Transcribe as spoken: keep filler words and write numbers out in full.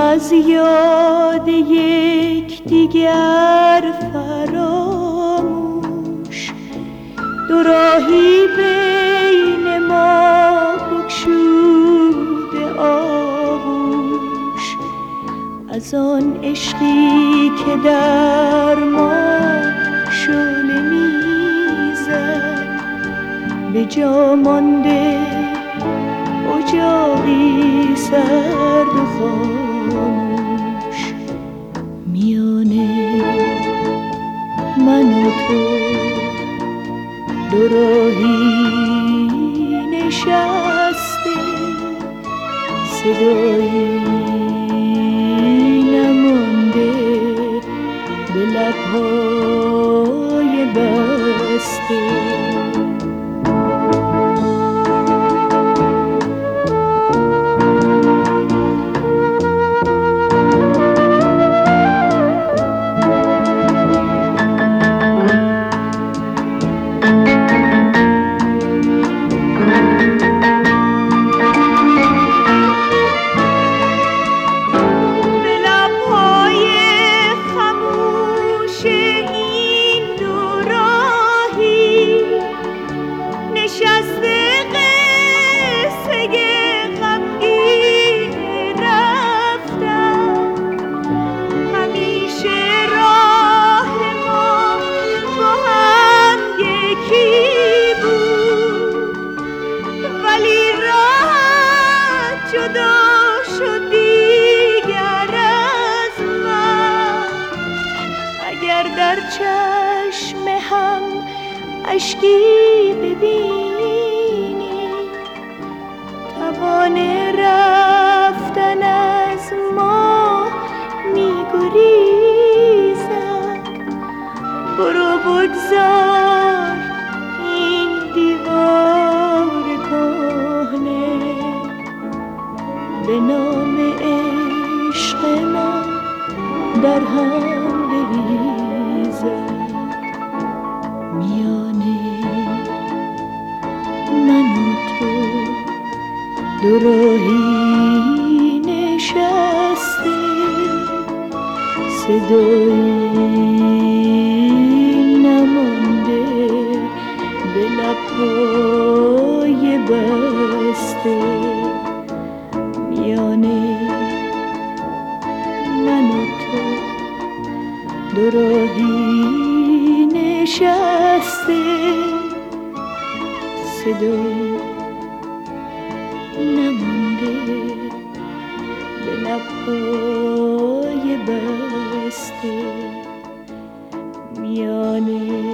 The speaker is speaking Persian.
از یاد یک دیگر فراموش، دو راهی بین ما بگشوده آغوش، از آن عشقی که در ما شعله میزد، به جا مانده اجاقی سرد و خاموش. میانه من و تو دو راهی نشسته، صدایی نمانده به لبهای بسته. در چشم هم اشکی ببینی، توان رفتن از ما میگریزد. برو بگذار این دیوار کهنه به نام عشق ما در هم بریزد. میانه من و تو دو راهی نشسته، صدایی نمانده به لبهای بسته. میانه من و تو دو راهی نشسته، صدایی نمانده به لبهای بسته. میانه